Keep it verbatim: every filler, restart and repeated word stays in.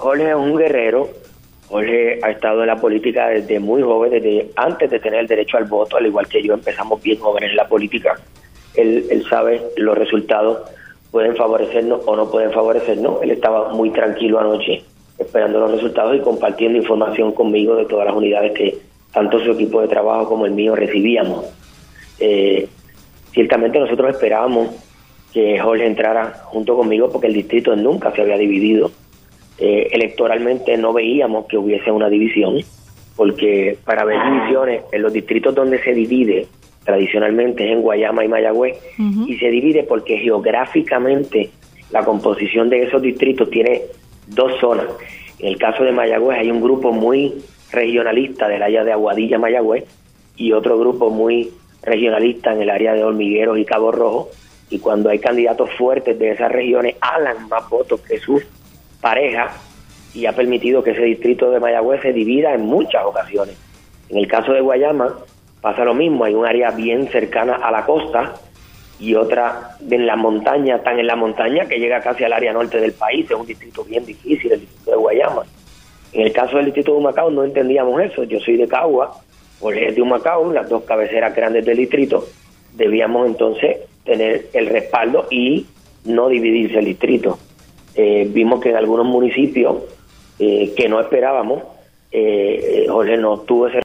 Jorge es un guerrero. Jorge ha estado en la política desde muy joven, desde antes de tener el derecho al voto, al igual que yo, empezamos bien jóvenes en la política. Él, él sabe los resultados, pueden favorecernos o no pueden favorecernos. Él estaba muy tranquilo anoche, esperando los resultados y compartiendo información conmigo de todas las unidades que tanto su equipo de trabajo como el mío recibíamos. Eh, ciertamente nosotros esperábamos que Jorge entrara junto conmigo porque el distrito nunca se había dividido. Eh, electoralmente no veíamos que hubiese una división, porque para ver divisiones en los distritos donde se divide tradicionalmente es en Guayama y Mayagüez, uh-huh. y se divide porque geográficamente la composición de esos distritos tiene dos zonas. En el caso de Mayagüez hay un grupo muy regionalista del área de Aguadilla, Mayagüez, y otro grupo muy regionalista en el área de Hormigueros y Cabo Rojo, y cuando hay candidatos fuertes de esas regiones alan más votos que sus pareja, y ha permitido que ese distrito de Mayagüez se divida en muchas ocasiones. En el caso de Guayama pasa lo mismo, hay un área bien cercana a la costa y otra en la montaña, tan en la montaña que llega casi al área norte del país. Es un distrito bien difícil, el distrito de Guayama. En el caso del distrito de Humacao no entendíamos eso. Yo soy de Cagua, Jorge es de Humacao, las dos cabeceras grandes del distrito. Debíamos entonces tener el respaldo y no dividirse el distrito. Eh, vimos que en algunos municipios eh, que no esperábamos, eh, Jorge no tuvo ese